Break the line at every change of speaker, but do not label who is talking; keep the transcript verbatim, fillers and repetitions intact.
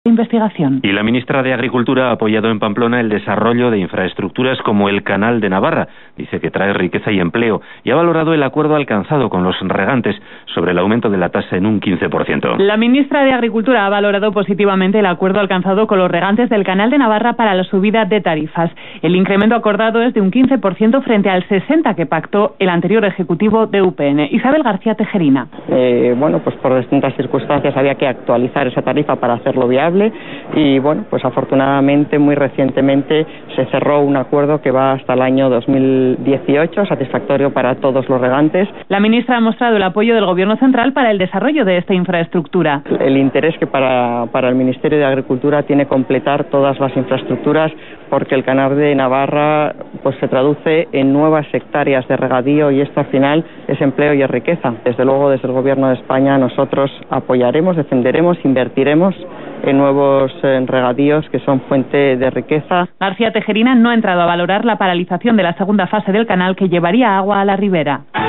investigación.
Y la ministra de Agricultura ha apoyado en Pamplona el desarrollo de infraestructuras como el Canal de Navarra. Dice que trae riqueza y empleo y ha valorado el acuerdo alcanzado con los regantes sobre el aumento de la tasa en un quince por ciento.
La ministra de Agricultura ha valorado positivamente el acuerdo alcanzado con los regantes del Canal de Navarra para la subida de tarifas. El incremento acordado es de un quince por ciento frente al sesenta por ciento que pactó el anterior ejecutivo de U P N. Isabel García Tejerina.
Eh, bueno, pues por distintas circunstancias había que actualizar esa tarifa para hacerlo viable y bueno, pues afortunadamente muy recientemente se cerró un acuerdo que va hasta el año dos mil dieciocho, satisfactorio para todos los regantes.
La ministra ha mostrado el apoyo del Gobierno central para el desarrollo de esta infraestructura.
El interés que para, para el Ministerio de Agricultura tiene completar todas las infraestructuras porque el Canal de Navarra pues se traduce en nuevas hectáreas de regadío y esto al final es empleo y es riqueza. Desde luego desde el Gobierno de España nosotros apoyaremos, defenderemos, invertiremos en nuevos en regadíos que son fuente de riqueza.
García Tejerina no ha entrado a valorar la paralización de la segunda fase del canal que llevaría agua a la ribera.